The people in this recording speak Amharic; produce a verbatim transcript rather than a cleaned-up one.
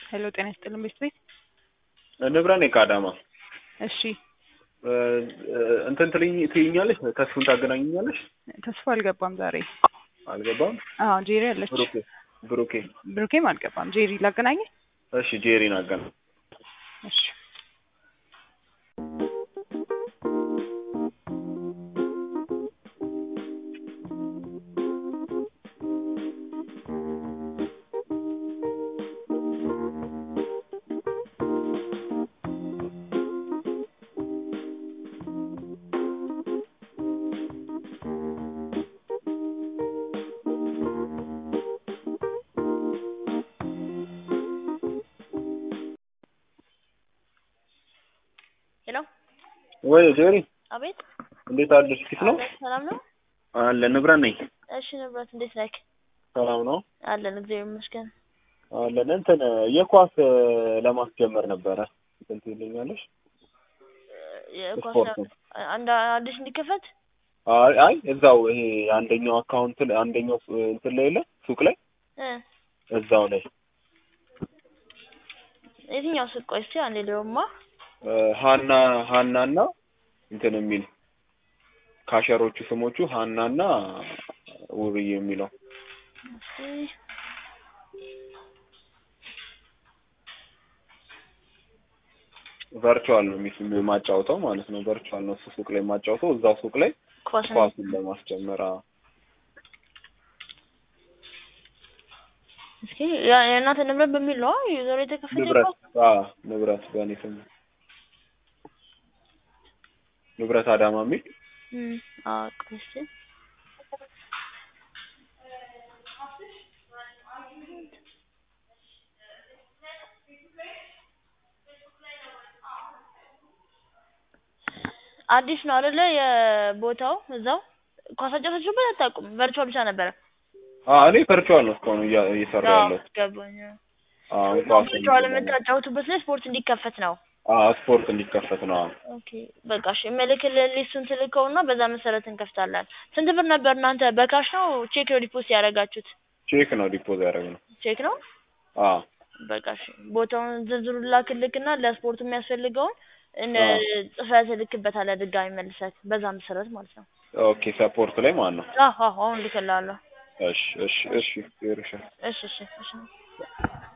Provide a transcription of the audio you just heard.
ሄሎ ጤና ይስጥልኝ ቤት ንብረኔ ከአዳማ እሺ እንትን ትልኝ ትይኛለሽ ተስፉን ታገናኙኛለሽ ተስፋ አልገባም ዛሬ አልገባም አዎ ጄሪ አለች ብሩኬ ብሩኬ ብሩኬም አልገባም ጄሪ ላገናኝ እሺ ጄሪን አገናኝ እሺ ሄሎ ወይ ጄሪ አቤት እንዴት አደርሽ ፊት ነው ሰላም ነው አለ ንብረት ነኝ እሺ ንብረት እንዴት ነህ ሰላም ነው አለን እግዚአብሔር ይመስገን አለን እንትን የኳስ ለማስጀመር ነበረ እንትን ትይኛለሽ የኳስ አንድ አዲስ እንዲከፈት አይ አይ እዛው ይሄ አንደኛው አካውንት አንደኛው እንትን ላይ የለ ሱቅ ላይ እ እዛው ላይ የትኛው ሱቅ ቆይ እስኪ አንዴ ልየውማ ሃና ሃናና እንትን የሚል ካሸሮቹ ስሞቹ ሃናና ውብዬ የሚለው ቨርቹዋል ነው የሚስም ማጫወተው ማለት ነው ቨርቹዋል ነው ሱቅ ላይ ማጫወተው እዛው ሱቅ ላይ ኳስን ለማስጀመር እስኪ ያ የእናንተ ንብረት በሚል ነው ዩዘር የተከፈተው ንብረት አዎ ንብረት በእኔ ስም ንብረት አዳማ የሚል እም አዎ ቆይስ አዲስ ነው አይደለ የቦታው እዛው ኳሳጨፈችበት አታውቁም ቨርቹዋል ብቻ ነበር አዎ እኔ ቨርቹዋል ነው እስካሁን እየሰራ ያለው ገባኝ አዎ ቨርቹዋል የምታጫውቱበት ላይ ስፖርት እንዲከፈት ነው አዎ ስፖርት እንዲከፈት ነው ኦኬ በቃ እሺ መልክልህ ሊስቱን ትልከውና በዛ መሰረት እንከፍታለን ስንት ብር ነበር እናንተ በካሽ ነው ቼክ ነው ዲፖዚት ያደረጋችሁት ቼክ ነው ዲፖዚት ያደረግነው ቼክ ነው አዎ በቃ እሺ ቦታውን ዝርዝሩን ላክልክና ለስፖርቱ የሚያስፈልገውን እነ ጽፈት ልክበታለህ ድጋሚ መልሰህ በዛ መሰረት ማለት ነው ኦኬ ሰፖርት ላይ ማለት ነው አዎ አዎ አሁን ልክልሃለሁ እሺ እሺ እሺ ይርሻ እሺ እሺ እሺ